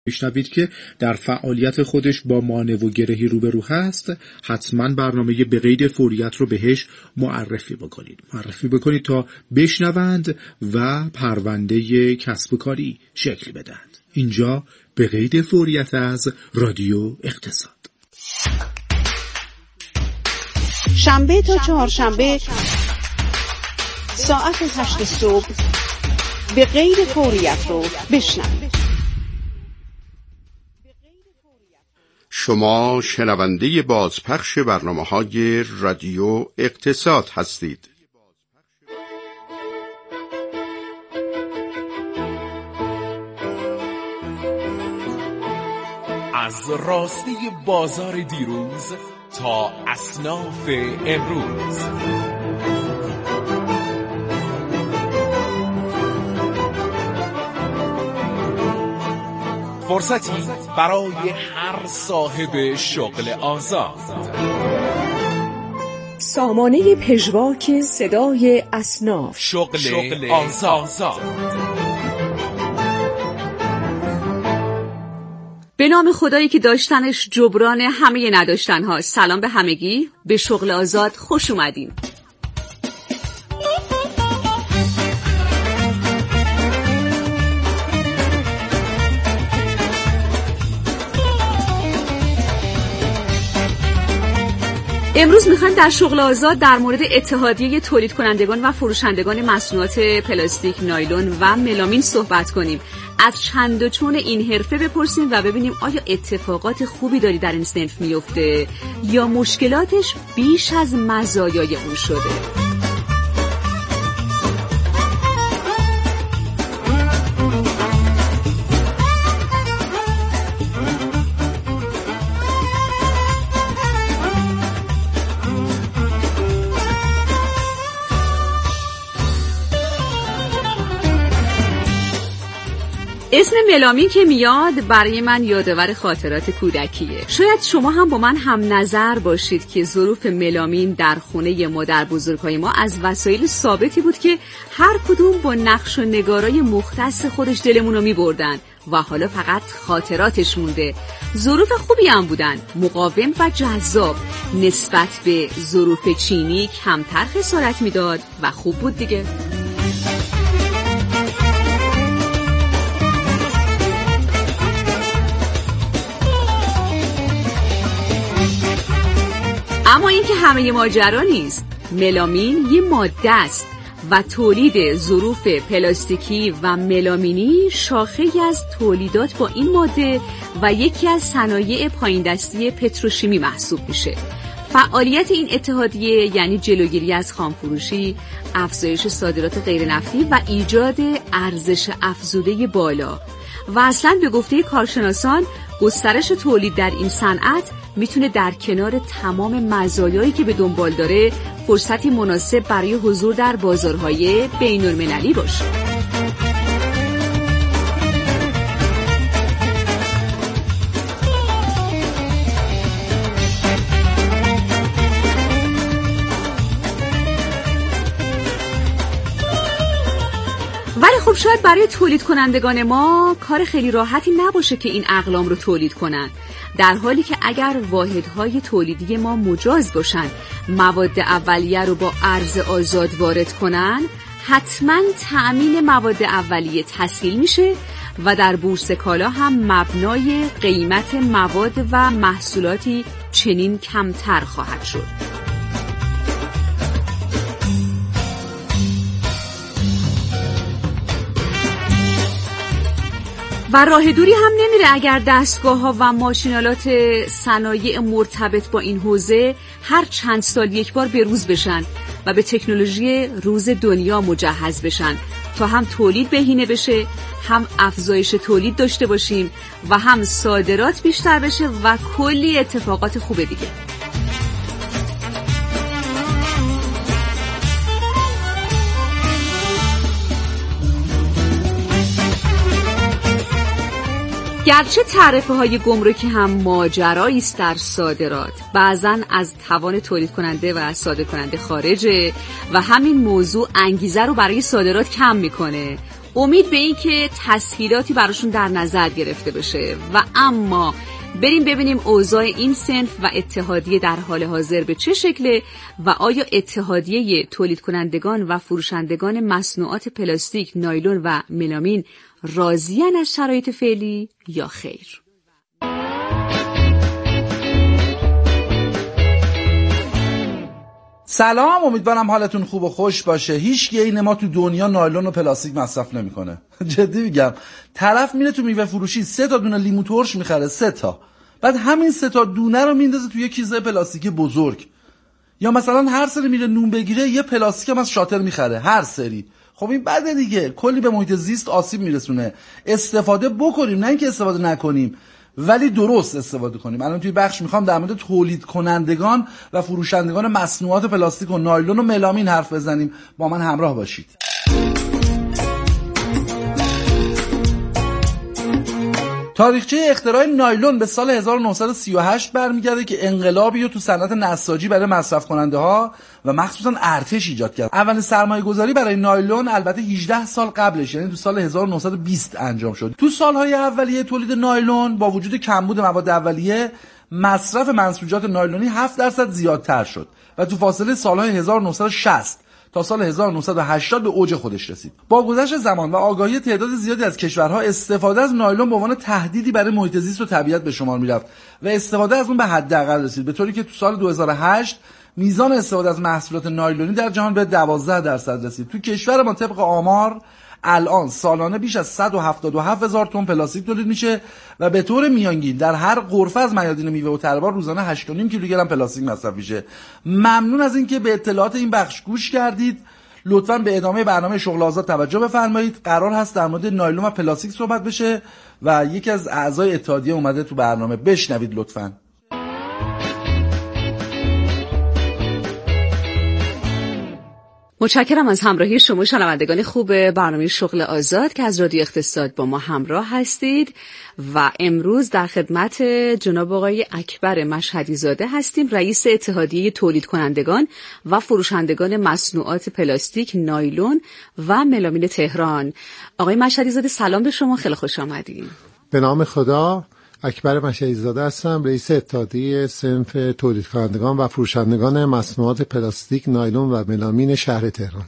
میشنوید که در فعالیت خودش با مانع و گرهی روبرو هست، حتما برنامه به قید فوریت رو بهش معرفی بکنید تا بشنوند و پرونده کسب و کاری شکل بدند. اینجا به قید فوریت از رادیو اقتصاد. شنبه تا چهارشنبه ساعت 8 صبح به قید فوریت رو بشنوید. شما شنونده بازپخش برنامه‌های رادیو اقتصاد هستید. از راسته بازار دیروز تا اصناف امروز، فرصتی برای هر صاحب شغل آزاد. سامانه پژواک صدای اصناف، شغل آزاد. به نام خدایی که داشتنش جبران همه نداشتن ها. سلام به همگی، به شغل آزاد خوش اومدین. امروز میخوایم در شغل آزاد در مورد اتحادیه تولید کنندگان و فروشندگان مصنوعات پلاستیک، نایلون و ملامین صحبت کنیم. از چند و چون این حرفه بپرسیم و ببینیم آیا اتفاقات خوبی داری در این صنف میفته یا مشکلاتش بیش از مزایای اون شده. اسم ملامین که میاد برای من یادآور خاطرات کودکیه. شاید شما هم با من هم نظر باشید که ظروف ملامین در خونه مادر بزرگای ما از وسایل ثابتی بود که هر کدوم با نقش و نگارای مختص خودش دلمون رو میبردن و حالا فقط خاطراتش مونده. ظروف خوبی هم بودن، مقاوم و جذاب، نسبت به ظروف چینی کمتر خسارت میداد و خوب بود دیگه. اما این که همه ماجرا نیست. ملامین یه ماده است و تولید ظروف پلاستیکی و ملامینی شاخه‌ای از تولیدات با این ماده و یکی از صنایع پایین دستی پتروشیمی محسوب میشه. فعالیت این اتحادیه یعنی جلوگیری از خامفروشی، افزایش صادرات غیر نفتی و ایجاد ارزش افزوده بالا و اصلاً به گفته کارشناسان گسترش تولید در این صنعت میتونه در کنار تمام مزایایی که به دنبال داره فرصتی مناسب برای حضور در بازارهای بین‌المللی باشه. ولی خب شاید برای تولید کنندگان ما کار خیلی راحتی نباشه که این اقلام رو تولید کنن، در حالی که اگر واحدهای تولیدی ما مجاز باشن مواد اولیه رو با ارز آزاد وارد کنن، حتما تأمین مواد اولیه تسهیل میشه و در بورس کالا هم مبنای قیمت مواد و محصولاتی چنین کمتر خواهد شد. و راه دوری هم نمیره اگر دستگاه‌ها و ماشینالات صنایع مرتبط با این حوزه هر چند سال یک بار به روز بشن و به تکنولوژی روز دنیا مجهز بشن تا هم تولید بهینه بشه، هم افزایش تولید داشته باشیم و هم صادرات بیشتر بشه و کلی اتفاقات خوب دیگه. گرچه تعرفه‌های گمرکی هم ماجرایی است در صادرات، بعضاً از توان تولید کننده و صادر کننده خارجه و همین موضوع انگیزه رو برای صادرات کم میکنه. امید به این که تسهیلاتی براشون در نظر گرفته بشه. و اما بریم ببینیم اوضاع این صنف و اتحادیه در حال حاضر به چه شکله و آیا اتحادیه تولید کنندگان و فروشندگان مصنوعات پلاستیک، نایلون و ملامین راضی‌اند از شرایط فعلی یا خیر؟ سلام، امیدوارم حالتون خوب و خوش باشه. هیچ گین ما تو دنیا نایلون و پلاستیک مصرف نمیکنه. جدی میگم. طرف میره تو میوه فروشی 3 تا دونه لیمو ترش میخره، 3 تا. بعد همین 3 تا دونه رو میندازه توی کیسه پلاستیکی بزرگ. یا مثلا هر سری میره نون بگیره یه پلاستیک هم از شاتر میخره هر سری. خب این بده دیگه، کلی به محیط زیست آسیب میرسونه. استفاده بکنیم، نه اینکه استفاده نکنیم، ولی درست استفاده کنیم. الان توی بخش میخوام در مورد تولید کنندگان و فروشندگان مصنوعات پلاستیک و نایلون و ملامین حرف بزنیم. با من همراه باشید. تاریخچه اختراع نایلون به سال 1938 برمیگرده که انقلابی رو تو صنعت نساجی برای مصرف کننده ها و مخصوصا ارتش ایجاد کرد. اولین سرمایه گذاری برای نایلون البته 18 سال قبلش، یعنی تو سال 1920 انجام شد. تو سالهای اولیه تولید نایلون با وجود کمبود مواد اولیه، مصرف منسوجات نایلونی 7% زیادتر شد و تو فاصله سالهای 1960 تا سال 1980 به اوج خودش رسید. با گذشت زمان و آگاهی تعداد زیادی از کشورها، استفاده از نایلون به عنوان تهدیدی برای محیط زیست و طبیعت به شمار میرفت و استفاده از اون به حداقل رسید، به طوری که تو سال 2008 میزان استفاده از محصولات نایلونی در جهان به 12% رسید. تو کشور ما طبق آمار الان سالانه بیش از 177,000 تن پلاستیک تولید میشه و به طور میانگین در هر غرفه از میادین میوه و تربار روزانه 8.5 کیلوگرم پلاستیک مصرف میشه. ممنون از اینکه به اطلاعات این بخش گوش کردید. لطفاً به ادامه برنامه شغل آزاد توجه بفرمایید. قرار هست در مورد نایلون و پلاستیک صحبت بشه و یکی از اعضای اتحادیه اومده تو برنامه. بشنوید لطفاً. متشکرم از همراهی شما شنوندگان خوب برنامه شغل آزاد که از رادیو اقتصاد با ما همراه هستید و امروز در خدمت جناب آقای اکبر مشهدی زاده هستیم، رئیس اتحادیه تولید کنندگان و فروشندگان مصنوعات پلاستیک، نایلون و ملامین تهران. آقای مشهدی زاده سلام به شما، خیلی خوش آمدید. به نام خدا، اکبر مشهدی زاده هستم، رئیس اتحادیه صنف تولید کنندگان و فروشندگان مصنوعات پلاستیک، نایلون و ملامین شهر تهران.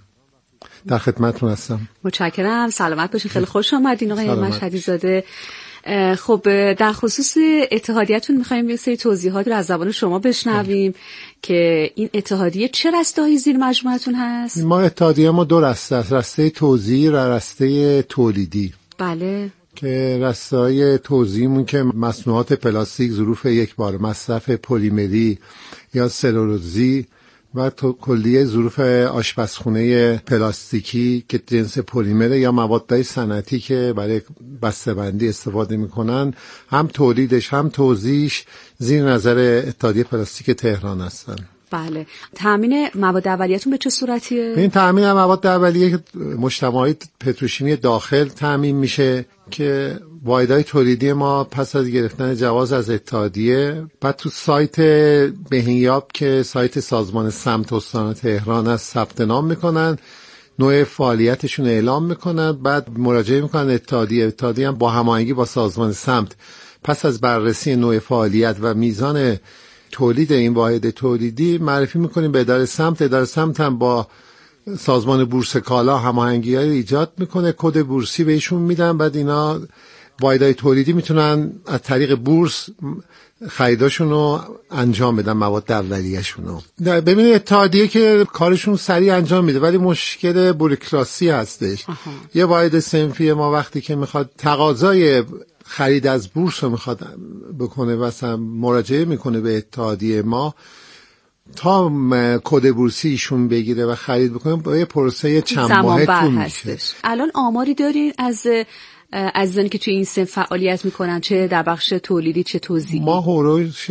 در خدمتتون هستم. متشکرم، سلامت باشین، خیلی خوش آمدین آقای مشهدی زاده. خب در خصوص اتحادیه‌تون می‌خوایم یه سری توضیحات رو از زبان شما بشنویم که این اتحادیه چه رسته‌هایی زیر مجموعتون هست؟ ما اتحادیه ما 2 رسته است، رسته توزیع و رسته تولیدی. بله. که رسته‌های توزیعمون که مصنوعات پلاستیک ظروف یک بار مصرف پلیمری یا سلولوزی و کلیه ظروف آشپزخونه پلاستیکی که جنس پلیمر یا موادهای صنعتی که برای بسته‌بندی استفاده میکنن، هم تولیدش هم توزیعش زیر نظر اتحادیه پلاستیک تهران هستن. بله. تامین مواد اولیه‌تون به چه صورتیه؟ این تامین مواد اولیه مجتمعات پتروشیمی داخل تامین میشه که واحدهای تولیدی ما پس از گرفتن جواز از اتحادیه بعد تو سایت بهینیاب که سایت سازمان سمت استان تهران است ثبت نام میکنن، نوع فعالیتشون اعلام میکنن، بعد مراجعه میکنن اتحادیه هم با هماهنگی با سازمان سمت پس از بررسی نوع فعالیت و میزان تولید این واحد تولیدی معرفی میکنیم به اداره سمت. اداره سمت هم با سازمان بورس کالا هماهنگی‌های ایجاد میکنه، کد بورسی بهشون میدن، بعد اینا واحدهای تولیدی میتونن از طریق بورس خریداشون رو انجام بدن، مواد اولیه‌شون رو. ببینید اتحادیه که کارشون سریع انجام میده ولی مشکل بوروکراسی هستش. یه واحد صنفی ما وقتی که میخواد تقاضای خرید از بورس رو میخواد بکنه و مراجعه میکنه به اتحادیه ما، تا کد بورسی ایشون بگیره و خرید بکنه با یه پروسه چند ماهه طول میشه. الان آماری دارین از زنی که توی این صنف فعالیت میکنن، چه در بخش تولیدی چه توزیعی؟ ما هوروش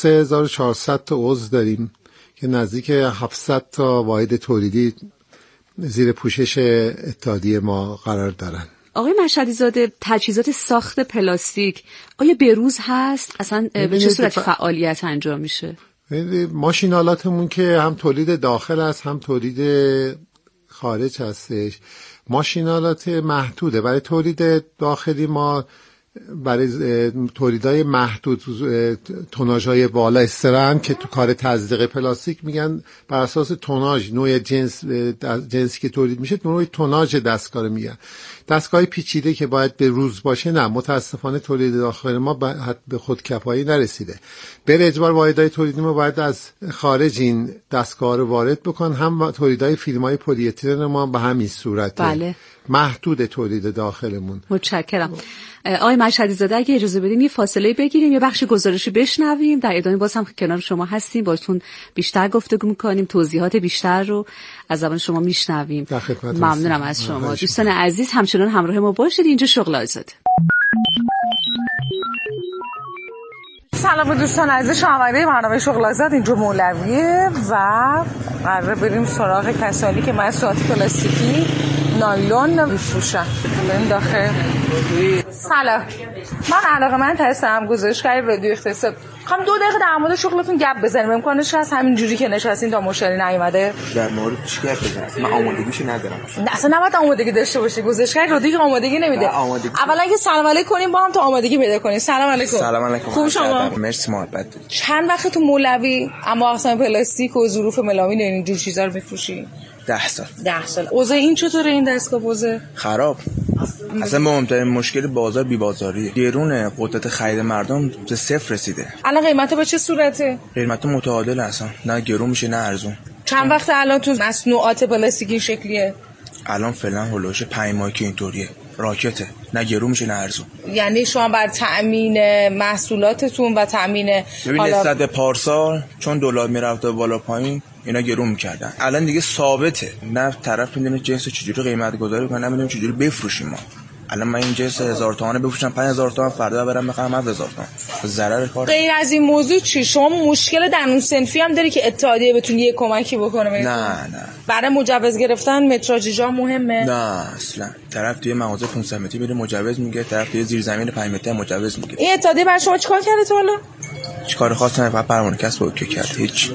3400 تا عضو داریم که نزدیک 700 تا واحد تولیدی زیر پوشش اتحادیه ما قرار دارن. آقای مشهدی زاده، تجهیزات ساخت پلاستیک آیا بروز هست؟ اصلا به چه صورت فعالیت انجام میشه؟ ماشینالاتمون که هم تولید داخل است هم تولید خارج هستش. ماشینالات محدوده برای تولید داخلی. ما برای تولیدهای محدود توناژهای بالا استرام که تو کار تزریق پلاستیک میگن بر اساس توناژ نوع جنسی که تولید میشه نوع توناژ دستگاه رو میگن. دستگاه پیچیده که باید به روز باشه نه، متاسفانه تولید داخل ما به خودکفایی نرسیده. به اجبار واحدهای تولیدی ما باید از خارج این دستگاه رو وارد بکن. هم تولیدهای فیلم‌های پلی اتیلن ما به همین صورته. بله. محدود تولید داخلمون. متشکرم. آقای مشهدی زاده اگه اجازه بدین یه فاصله بگیریم، یه بخش گزارشی بشنویم، در ادامه باز هم کنار شما هستیم، باهاتون بیشتر گفتگو می‌کنیم، توضیحات بیشتر رو از زبان شما میشنویم. ممنونم از شما. دوستان عزیز همچنان همراه ما باشید. اینجا شغل آزاده. سلام دوستان عزیز، شنونده برنامه شغل آزاد. اینجا مولویه و قراره بریم سراغ کسانی که محصولات پلاستیکی نایلون میفروشن. بریم داخل. سلام، من علاقه‌مند هستم گزارشگر رادیو اقتصاد. می‌خوام 2 دقیقه در مورد شغلتون گپ بزنیم. امکانش هست همین جوری که نشستین تا مشتری نیومده؟ در مورد چی گپ بزنیم؟ من آمادگیشو ندارم. اصلا نباید آمادگی داشته باشی. گزارشگر رادیو آمادگی نمیده. اولا که سلام علیکم کنیم با هم تا آمادگی پیدا کنیم. سلام علیکم. سلام علیکم. خوب شما؟ مرسی محبت. چند وقت تو مولوی اما اقسام پلاستیک و ظروف ملامین و این جور چیزا رو می‌فروشی؟ 10 سال. 10 سال. اوضاع این چطوره این دستگاه اوضاع؟ خراب. اصلا مهمترین مشکل بازار بی بازاریه. گرون قدرت خرید مردم به صفر رسیده. الان قیمتا به چه صورته؟ قیمتا متعادل اصلا. نه گرون میشه نه ارزون. چند وقت الان تو مصنوعات پلاستیکی شکلیه؟ الان فعلا هولوش 5 ماه که اینطوریه. راکته. نه گرون میشه نه ارزون. یعنی شما بر تأمین محصولاتتون و تأمین ببین نسبت پارسال چون دلار میرفته بالا پایین اینا گرون میکردن. الان دیگه ثابته. نه طرف میدونه جنس چجوری قیمت گذاری کنه، نه میدونه چجوری بفروشیم ما. الان من این جنس 1000 تومانه بفروشم 5000 تومان، فردا برم بخرم 7000 تومان. ضرر کار. غیر از این موضوع چی؟ شما مشکل درون صنفی هم داری که اتحادیه بتونه یه کمکی بکنه؟ نه. برای مجوز گرفتن متراژ جا مهمه؟ نه اصلا. طرف توی مغازه 500 متری میره مجوز میگیره، طرف توی زیر زمین 5 متری مجوز میگیره. این اتحادیه برای شما چیکار کرده تو حالا؟ چیکار خاصی نمی‌کنه، پروانه کسب اوکی کرد. هیچ.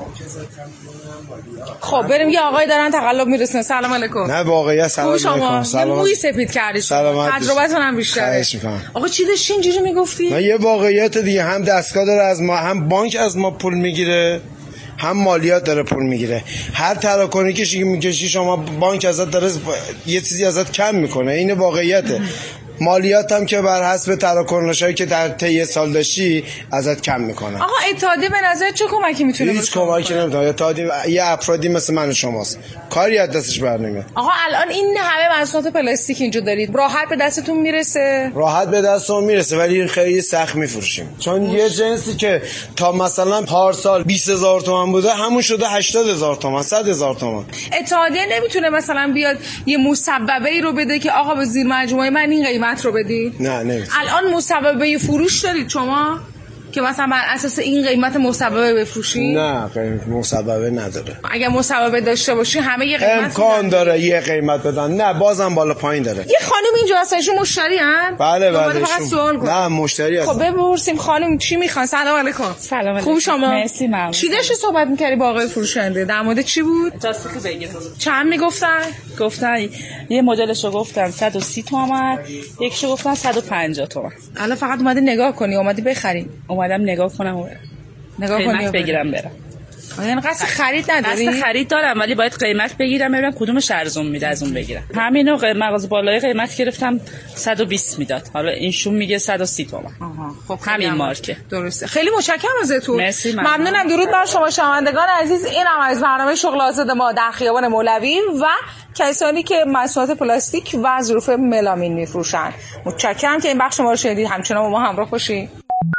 خب بریم یه آقای دارن تقلب میرسن. سلام علیکم. نه واقعا سلام علیکم. سلام. موی سپید کردید. تجربتون هم بیشتره. آقا چی داشتی اینجوری میگفتی؟ نه یه واقعیت دیگه، هم دستگاه داره از ما، هم بانک از ما پول میگیره، هم مالیات داره پول میگیره. هر تراکنی که میکشی شما بانک ازت داره یه چیزی ازت کم میکنه. این واقعیته. مالیات هم که بر حسب تراکنشایی که در طی سال داشتی ازت کم میکنه. آقا اتحادیه به نظر چه کمکی میتونه بکنه؟ هیچ کمکی نمیتونه. اتحادیه یه افرادی مثل من و شماست، کاری از دستش برنمیاد. آقا الان این همه محصولات پلاستیک اینجا دارید، راحت به دستتون میرسه؟ راحت به دستمون میرسه ولی خیلی سخت میفروشیم. چون یه جنسی که تا مثلا پارسال 20000 تومان بوده همون شده 80000 تومان، 100000 تومان. اتحادیه نمیتونه مثلا بیاد یه مسببه‌ای رو بده که آقا به زیر مجموعه من این قیمت رو بدی؟ نه الان مسببه فروش دارید شما که مثلا بر اساس این قیمت مسببه بفروشی؟ نه مسببه نداره. اگر مسببه داشته باشی همه یه قیمت امکان داره یه قیمت بدن. نه بازم بالا پایین داره. یه خانم اینجا هستن، ایشون مشتری ان؟ بله نه مشتری هستن. خب بپرسیم خانم چی میخوان. سلام علیکم. سلام علیکم. خوب شما؟ مرسی ممنون. چی داشتی صحبت می‌کردی با آقای فروشنده؟ در مورد چی بود؟ جاستیک بگیر. چند میگفتن؟ گفتن یه مدلشو گفتن 130 تومن، یکشو گفتن 150 تومن. الان فقط اومدی نگاه کنی، اومدی بخری؟ اومدم نگاه کنم قیمت بگیرم برم. یعنی قصد خرید نداری؟ قصد خرید دارم ولی باید قیمت بگیرم ببینم کدومش ارزون میده از اون بگیرم. همینو مغازه بالای قیمت گرفتم 120 میداد. حالا اینشون میگه 130 تومن. خب همین مارکه. درسته. خیلی متشکرم ازتون. مرسی. ممنونم. درود بر شما شنوندگان عزیز. این هم از برنامه شغل آزاد ما در خیابان مولوی و کسانی که محصولات پلاستیک و ظروف ملامین میفروشن. متشکرم که این بخش ما رو شنیدید. همچنان با ما همراه باشید.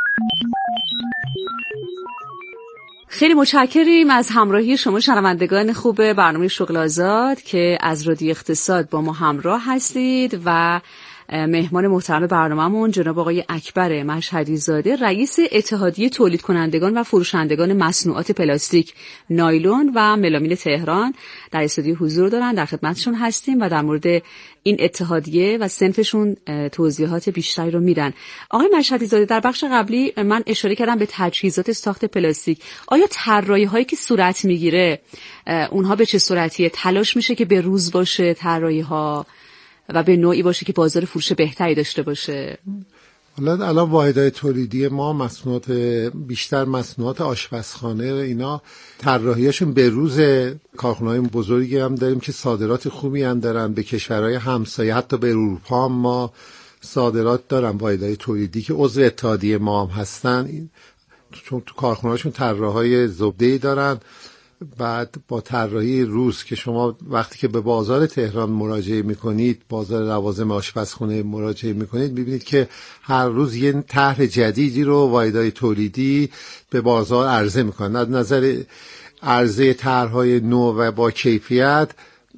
خیلی متشکریم از همراهی شما شنوندگان خوب برنامه شغل آزاد که از رادیو اقتصاد با ما همراه هستید و مهمان محترم برنامه‌مون جناب آقای اکبر مشهدی زاده، رئیس اتحادیه تولید کنندگان و فروشندگان مصنوعات پلاستیک، نایلون و ملامین تهران در استودیو حضور دارن. در خدمتشون هستیم و در مورد این اتحادیه و صنفشون توضیحات بیشتری رو میدن. آقای مشهدی زاده، در بخش قبلی من اشاره کردم به تجهیزات ساخت پلاستیک. آیا طراحی هایی که صورت میگیره اونها به چه صورتیه؟ تلاش میشه که به روز باشه طراحی ها و به نوعی باشه که بازار فروش بهتری داشته باشه؟ الان واحدهای تولیدی ما مصنوعات بیشتر مصنوعات آشپزخانه اینا طراحیاشون به روز، کارخانه‌های بزرگی هم داریم که صادرات خوبی هم دارن به کشورهای همسایه، حتی به اروپا هم ما صادرات دارن واحدهای تولیدی که عضو اتحادیه ما هم هستن، چون تو کارخانه‌هاشون طراحای زبده‌ای دارن. بعد با طراحی روز که شما وقتی که به بازار تهران مراجعه میکنید، بازار لوازم آشپزخونه مراجعه میکنید، میبینید که هر روز یه طرح جدیدی رو واحدهای تولیدی به بازار عرضه میکنن. از نظر عرضه طرح‌های نو و با کیفیت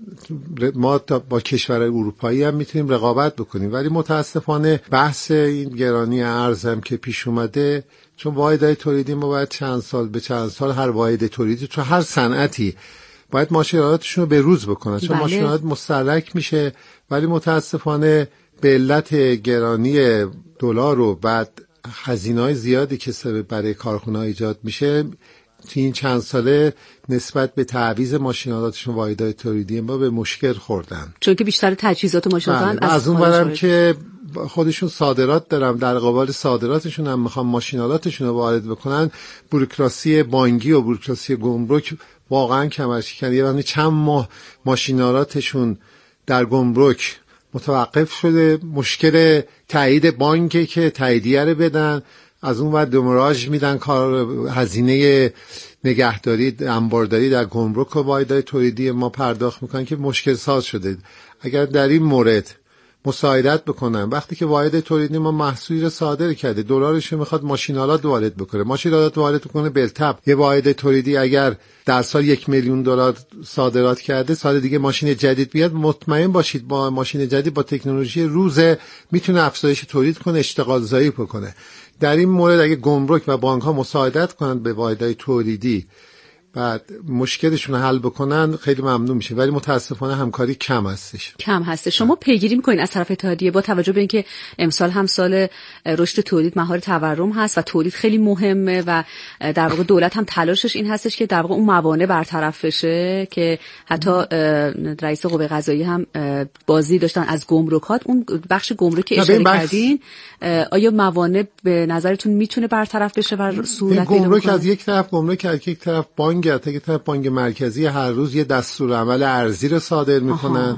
ما با کشورهای اروپایی هم میتونیم رقابت بکنیم، ولی متاسفانه بحث این گرانی ارز هم که پیش اومده، چون واحدهای تولیدی ما باید چند سال هر واحد تولیدی تو هر صنعتی باید ماشینالاتشون رو به روز بکنن، چون ماشینالات مستهلک میشه، ولی متاسفانه به علت گرانی دلار و بعد هزینه‌های زیادی که برای کارخونه‌ها ایجاد میشه، تو این چند ساله نسبت به تعویض ماشینالاتشون واحدهای تولیدی ما به مشکل خوردن، چون که بیشتر تجهیزات ماشینالات از اون برم که خودشون صادرات دارن، در قبال صادراتشون هم میخوام ماشینالاتشون رو وارد بکنن. بوروکراسی بانکی و بوروکراسی گمرک واقعا کمرشکن. یعنی چند ماه ماشینالاتشون در گمرک متوقف شده، مشکل تایید بانکی که تاییدیه رو بدن، از اون ور دمراژ میدن، کار هزینه نگهداری انبارداری در گمرک و واحدهای تولیدی ما پرداخت میکنن که مشکل ساز شده. اگر در این مورد مساعدت بکنن، وقتی که واحد تولیدی ما محصولی رو صادر کرده، دلارش میخواد ماشینالات وارد بکنه، ماشینالات وارد بکنه بالتبع یه واحد تولیدی اگر در سال 1 میلیون دلار صادرات کرده، سال دیگه ماشین جدید بیاد، مطمئن باشید با ماشین جدید با تکنولوژی روزه میتونه افزایش تولید کنه، اشتغال زایی بکنه. در این مورد اگه گمرک و بانک ها مساعدت کنند به واحدهای تولیدی بعد مشکلشون رو حل بکنن، خیلی ممنون میشه، ولی متاسفانه همکاری کم هستش. شما پیگیری میکنین از طرف اتحادیه با توجه به اینکه امسال هم سال رشد تولید مهار تورم هست و تولید خیلی مهمه و در واقع دولت هم تلاشش این هستش که در واقع اون موانع برطرف بشه، که حتی رئیس قوه قضاییه هم بازی داشتن از گمرکات، اون بخش گمرکی اشاره کردین، آیا موانع به نظرتون میتونه برطرف بشه و صورت گمرک از یک طرف، گمرک از یک طرف، بانک بانک مرکزی هر روز یه دستورالعمل ارزی رو صادر میکنن.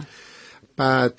بعد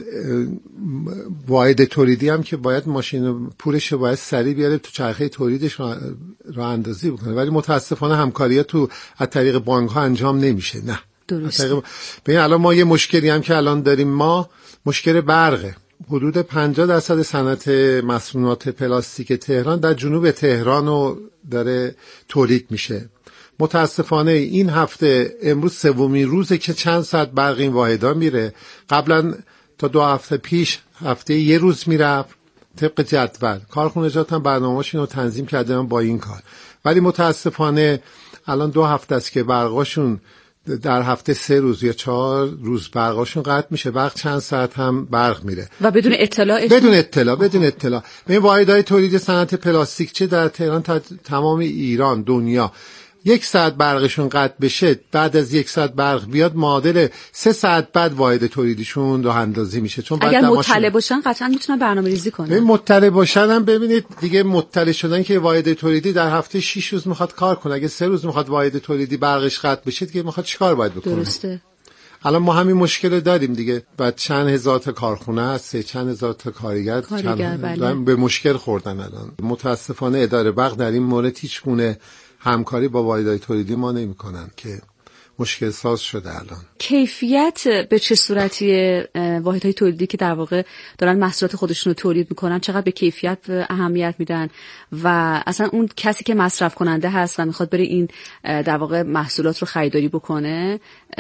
واحد تولیدی هم که باید ماشین پولش رو باید سریع بیاره تو چرخه تولیدش رو اندازی بکنه، ولی متاسفانه همکاری‌ها تو از طریق بانک ها انجام نمیشه. نه درسته. ببین الان ما یه مشکلی هم که الان داریم، ما مشکل برقه. حدود 50% صنعت مصنوعات پلاستیک تهران در جنوب تهران رو داره تولید میشه. متاسفانه این هفته امروز سومین روزه که چند ساعت برق این واحدها میره. قبلا تا 2 هفته پیش هفته یه روز میرفت طبق جدول. کارخونجات هم برنامه‌شون رو تنظیم کردن با این کار، ولی متاسفانه الان 2 هفته است که برقاشون در هفته 3 روز یا 4 روز برقاشون قطع میشه. برق چند ساعت هم برق میره و بدون اطلاع. بدون اطلاع. این واحدهای تولید صنعت پلاستیک چه در تهران تمام ایران دنیا 1 ساعت برقشون قطع بشه، بعد از 1 ساعت برق بیاد معادل 3 ساعت بعد واحد تولیدشون راه اندازی میشه. چون اگر مطلع باشن قطعا میتونن برنامه‌ریزی کنن. مطلع باشن هم ببینید دیگه مطلع شدن که واحد تولیدی در هفته 6 روز میخواد کار کنه. اگه 3 روز میخواد واحد تولیدی برقش قطع بشه دیگه میخواد چیکار باید بکنه؟ درسته. الان ما همین مشکل داریم دیگه. بعد چند هزار تا کارخونه هست، چند هزار تا کارگر بله. به مشکل خوردن. الان متاسفانه اداره برق در این مورد هیچ گونه همکاری با واحدهای تولیدی ما نمی‌کنن که مشکل ساز شده الان. کیفیت به چه صورتیه؟ واحدهای تولیدی که در واقع دارن محصولات خودشون رو تولید میکنن چقدر به کیفیت اهمیت میدن و اصلا اون کسی که مصرف کننده هست و میخواد بره این در واقع محصولات رو خریداری بکنه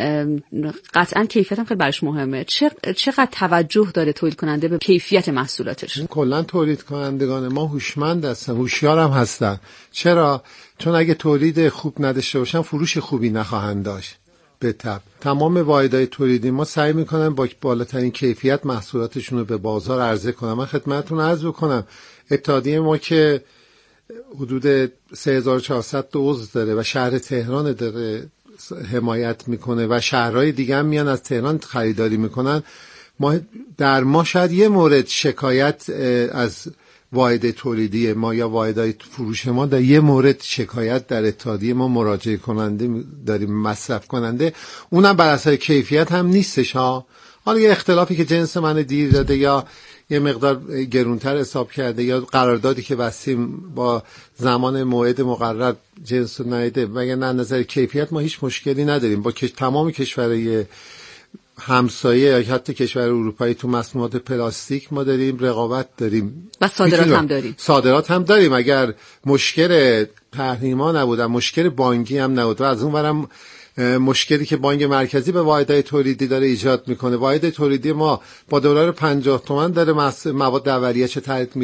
قطعا کیفیت هم خیلی براش مهمه. چقدر توجه داره تولید کننده به کیفیت محصولاتش؟ کلا تولید کنندگان ما هوشمند هستن، هوشیار هم هستن. چرا؟ چون اگه تولید خوب نداشته باشن فروش خوبی نخواهند داشت. به طب تمام واحدهای تولیدی ما سعی میکنن با بالاترین کیفیت محصولاتشون رو به بازار عرضه کنن. من خدمتتون عرض بکنم اتحادیه ما که حدود 3400 عضو داره و شهر تهران داره حمایت میکنه و شهرهای دیگه هم میان از تهران خریداری میکنن. ما در ما شاید یه مورد شکایت از واحد تولیدی ما یا واحدهای فروش ما در یه مورد شکایت در اتحادیه ما مراجعه کننده داریم، مصرف کننده، اونم بر اساس کیفیت هم نیستش ها. حالا یه اختلافی که جنس من دیر داده یا یه مقدار گرونتر حساب کرده یا قراردادی که بستیم با زمان موعد مقرر جنس رو ندیده، مگر نه نظر کیفیت ما هیچ مشکلی نداریم. با تمام کشورهای همسایه یا حتی کشور اروپایی تو مصنوعات پلاستیک ما داریم رقابت داریم و صادرات هم داریم. اگر مشکل تحریما نبود، مشکل بانکی هم نبود و از اون ورم مشکلی که بانک مرکزی به واحدهای تولیدی داره ایجاد میکنه، واحد تولیدی ما با دلار 50 تومان داره مواد اولیه‌اش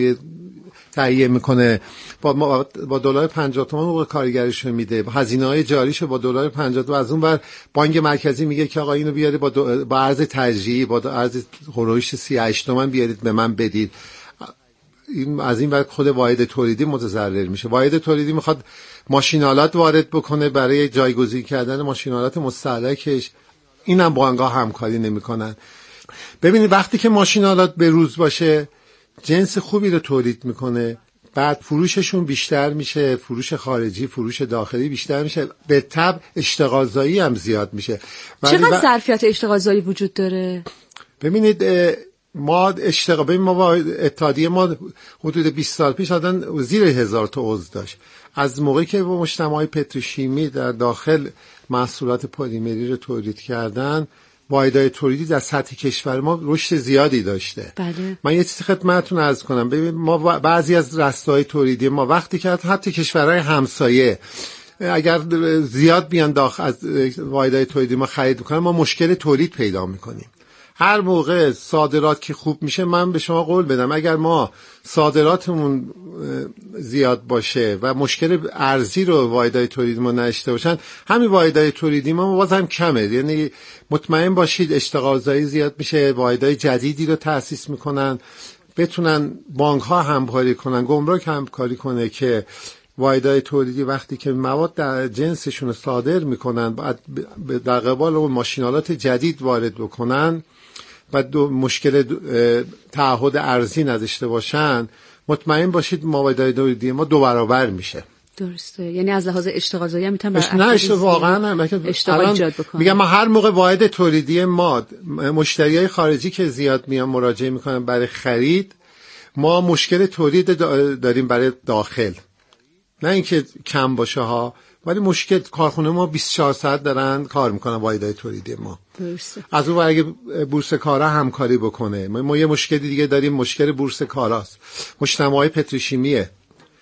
تهیه میکنه، با دلار 50 تومان حقوق کارگرش میده، هزینه‌های جاریش با دلار 50 و از اون ور بانک مرکزی میگه که آقا اینو بیاری با ارز تجریعی با ارز هولوش 38 تومان بیارید به من بدید. این از این ور خود واحد تولیدی متضرر میشه. واحد تولیدی میخواد ماشینالات وارد بکنه برای جایگزین کردن ماشینالات مستهلکش، اینم بانک‌ها همکاری نمیکنن. ببینید وقتی که ماشینالات به روز باشه جنس خوبی رو تولید میکنه، بعد فروششون بیشتر میشه، فروش خارجی، فروش داخلی بیشتر میشه، به تبع اشتغالزایی هم زیاد میشه. چقدر ظرفیت اشتغالزایی وجود داره؟ ببینید ما اتحادیه ما حدود 20 سال پیش آدن زیر 1000 تا عضو داشت. از موقعی که با مجتمعات پتروشیمی در داخل محصولات پلیمری رو تولید کردن، واحدهای تولیدی در سطح کشور ما رشد زیادی داشته. بله. من یه چیزی خدمتتون عرض کنم. ببین ما بعضی از رسته‌های تولیدی ما وقتی که حتی کشورهای همسایه اگر زیاد بیان داخل از واحدهای تولیدی ما خرید کنن، ما مشکل تولید پیدا میکنیم. هر موقع صادرات که خوب میشه، من به شما قول بدم اگر ما صادراتمون زیاد باشه و مشکل ارزی رو واحدهای تولیدی ما نداشته باشن، همین واحدهای تولیدی ما باز هم کمه. یعنی مطمئن باشید اشتغالزایی زیاد میشه، واحدهای جدیدی رو تأسیس میکنن، بتونن بانک ها همکاری کنن، گمرک همکاری کنه که واحدهای تولیدی وقتی که مواد در جنسشون رو صادر میکنن بعد در قبال اون ماشینالات جدید وارد بکنن و مشکل تعهد ارزی نداشته باشن، مطمئن باشید واحدهای تولیدی ما 2 برابر میشه. درسته. یعنی از لحاظ اشتغالزایی هم میتونن نه واقعا اشتغال ایجاد بکنن. میگم ما هر موقع واحد تولیدی ما مشتریای خارجی که زیاد میان مراجعه میکنن برای خرید، ما مشکل تولید داریم برای داخل، نه اینکه کم باشه ها، ولی مشکل کارخونه ما 24 ساعت دارن کار میکنن واحدهای تولیدی ما. درسته. از اون اگه بورس کارا همکاری بکنه، ما یه مشکلی دیگه داریم، مشکل بورس کاراست، مجتمعای پتروشیمیه.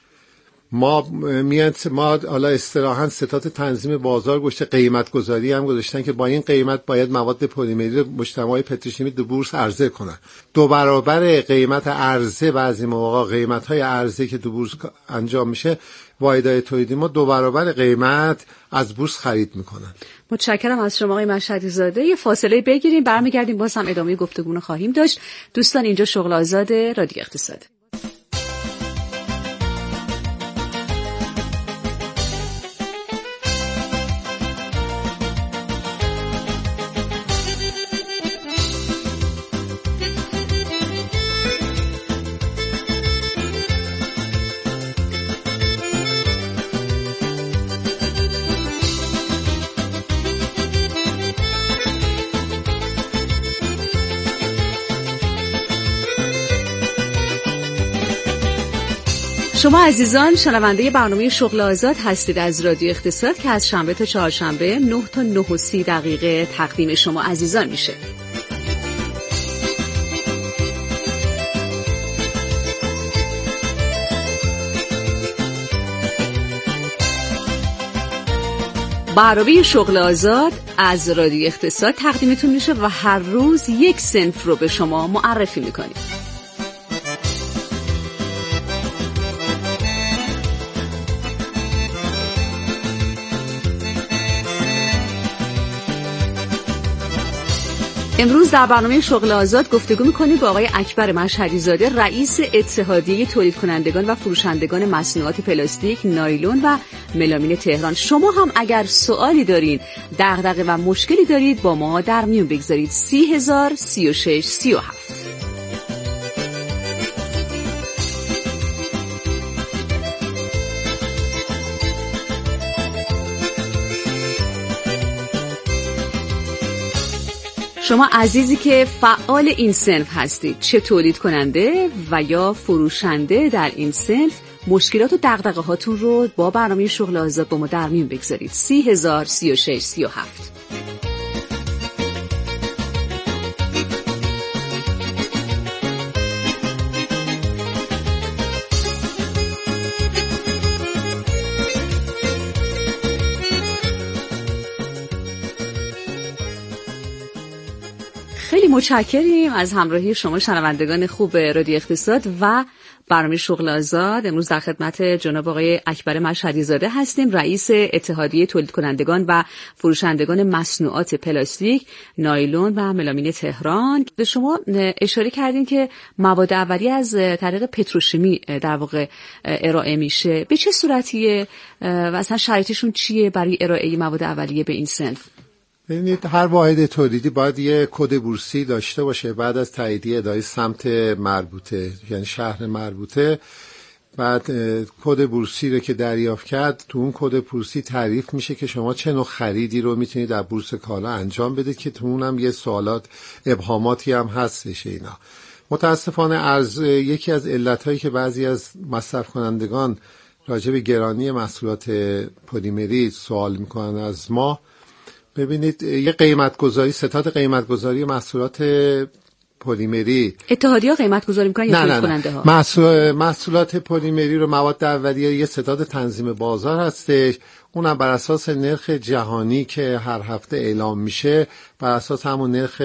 ما حالا اصطلاحاً ستاد تنظیم بازار گذاشته، قیمت گذاری هم گذاشتن که با این قیمت باید مواد پلیمری رو مجتمعای پتروشیمی به بورس عرضه کنن. 2 برابر قیمت عرضه بعضی مواقع قیمت‌های عرضه که تو بورس انجام میشه، واحدهای تولیدی ما 2 برابر قیمت از بورس خرید میکنن. متشکرم از شما آقای مشهدی زاده. یه فاصله بگیریم، برمیگردیم باز هم ادامه گفتگو خواهیم داشت. دوستان اینجا شغل آزاد رادیو اقتصاد. شما عزیزان شنونده برنامه شغل آزاد هستید از رادیو اقتصاد که از شنبه تا چهارشنبه 9 تا 9:30 تقدیم شما عزیزان میشه. برنامه شغل آزاد از رادیو اقتصاد تقدیمتون میشه و هر روز یک صنف رو به شما معرفی میکنیم. امروز در برنامه شغل آزاد گفتگو می‌کنیم با آقای اکبر مشهدی زاده، رئیس اتحادیه تولید کنندگان و فروشندگان مصنوعات پلاستیک، نایلون و ملامین تهران. شما هم اگر سوالی دارید، دغدغه و مشکلی دارید با ما در میون بگذارید. 30,000 36 37. شما عزیزی که فعال این صنف هستید، چه تولید کننده و یا فروشنده در این صنف، مشکلات و دغدغه هاتون رو با برنامه شغل آزاد با ما در میون بگذارید. 30,000 36 37. خیلی متشکریم از همراهی شما شنوندگان خوب رادیو اقتصاد و برنامه شغل آزاد. امروز در خدمت جناب آقای اکبر مشهدی زاده هستیم، رئیس اتحادیه تولید کنندگان و فروشندگان مصنوعات پلاستیک، نایلون و ملامین تهران. به شما اشاره کردین که مواد اولیه از طریق پتروشیمی در واقع ارائه میشه. به چه صورتیه و اصلا شرایطشون چیه برای ارائه مواد اولیه به این صنف؟ ببینید، هر واحد تولیدی باید یه کد بورسی داشته باشه بعد از تاییدیه اداره سمت مربوطه، یعنی شهر مربوطه. بعد کد بورسی رو که دریافت کرد، تو اون کد بورسی تعریف میشه که شما چه نوع خریدی رو میتونید در بورس کالا انجام بدید، که تو اونم یه سوالات ابهاماتی هم هستش. اینا متاسفانه یکی از علتایی که بعضی از مصرف کنندگان راجع به گرانی محصولات پلیمری سوال میکنن از ما، ببینید یه قیمت‌گذاری، ستاد قیمت‌گذاری محصولات پلیمری، اتحادیه قیمت‌گذاری می‌کنن یا تولید کننده ها؟ محصولات پلیمری رو مواد اولیه یه ستاد تنظیم بازار هستش، اونم بر اساس نرخ جهانی که هر هفته اعلام میشه، بر اساس همون نرخ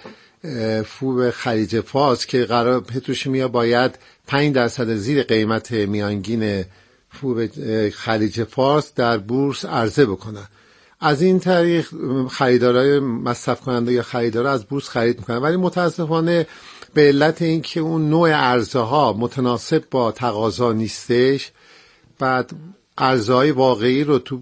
فوب خلیج فارس که قرار پتروشیمیا باید 5% زیر قیمت میانگین فوب خلیج فارس در بورس عرضه بکنن. از این طریق خریدارای مصرف کننده یا خریدارا از بورس خرید میکنن، ولی متاسفانه به علت اینکه اون نوع عرضه ها متناسب با تقاضا نیستش، بعد عرضه های واقعی رو تو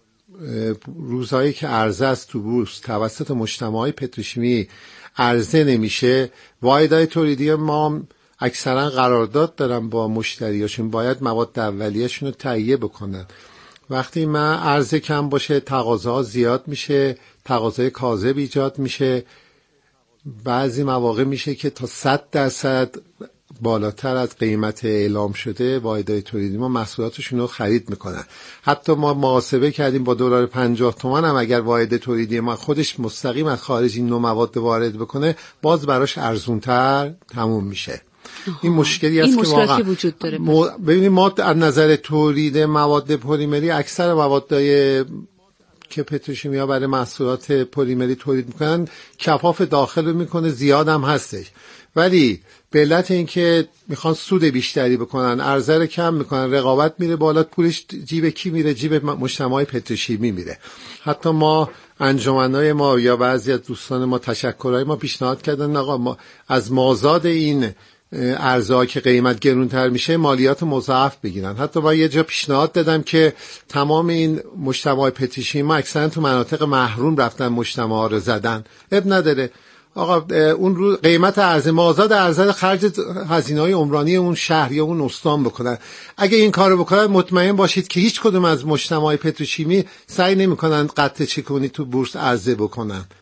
روزهایی که عرضه است تو بورس توسط مجتمعای پتروشیمی عرضه نمیشه. واحدهای تولیدی ما اکثرا قرارداد دارن با مشتریاشون، باید مواد اولیه‌شون رو تهیه بکنن. وقتی من عرضه کم باشه، تقاضا زیاد میشه، تقاضای کاذب ایجاد میشه. بعضی مواقع میشه که تا 100% بالاتر از قیمت اعلام شده واحدهای تولیدی ما محصولاتشون رو خرید میکنن. حتی ما محاسبه کردیم با دلار 50 تومان هم اگر واحد تولیدی ما خودش مستقیم از خارج این نوع مواد وارد بکنه، باز براش ارزونتر تموم میشه. این مشکلی است که واقعا وجود داره. ببینید، ما از نظر تولید مواد پلیمری اکثر موادای که پتروشیمیا برای محصولات پلیمری تولید میکنن کفاف داخل رو میکنه، زیاد هم هستش، ولی به علت اینکه میخوان سود بیشتری بکنن، عرضه رو کم میکنن، رقابت میره بالا، پولش جیب کی میره؟ جیب مجتمعای پتروشیمی میره. حتی ما انجمنهای ما یا بعضی از دوستان ما، تشکرهای ما پیشنهاد کردن آقا ما از مازاد این ارزها که قیمت گرونتر میشه مالیات مضاعف بگیرن. حتی با یه جا پیشنهاد دادم که تمام این مجتمع پتروشیمی اکثرا تو مناطق محروم رفتن مجتمع رو زدن. اب نداره آقا، اون رو قیمت ارز مازاد ارز خرج هزینه‌های عمرانی اون شهر یا اون استان بکنن. اگه این کارو بکنن مطمئن باشید که هیچ کدوم از مجتمع پتروشیمی سعی نمی‌کنن قطع چکونی تو بورس عرضه بکنن.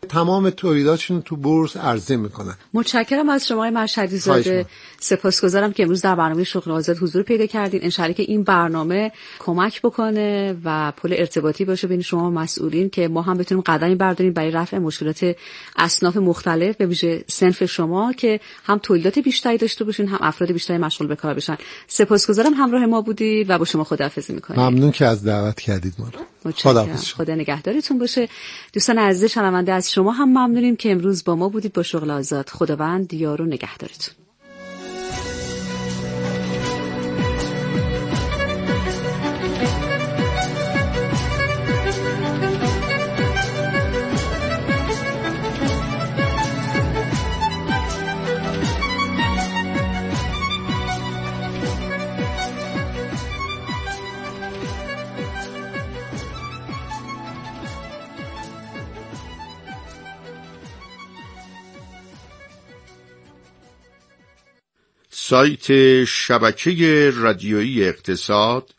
تمام تولیداتشون تو بورس عرضه میکنن. متشکرم از شما مشهدی زاده. سپاسگزارم که امروز در برنامه شغل آزاد حضور پیدا کردین. انشالله که این برنامه کمک بکنه و پل ارتباطی باشه بین شما مسئولین که ما هم بتونیم قدمی برداریم برای رفع مشکلات اصناف مختلف به ویژه صنف شما که هم تولیدات بیشتری داشته باشین هم افراد بیشتری مشغول به کار بشن. سپاسگزارم همراه ما بودید و با شما خداحافظی می‌کنیم. ممنون که از دعوت کردید ما رو. خدا نگهدارتون باشه. دوستان عزیز شنونده از شما هم ممنونیم که امروز با ما بودید با شغل آزاد. خداوند یار و نگهدارتون. سایت شبکه رادیویی اقتصاد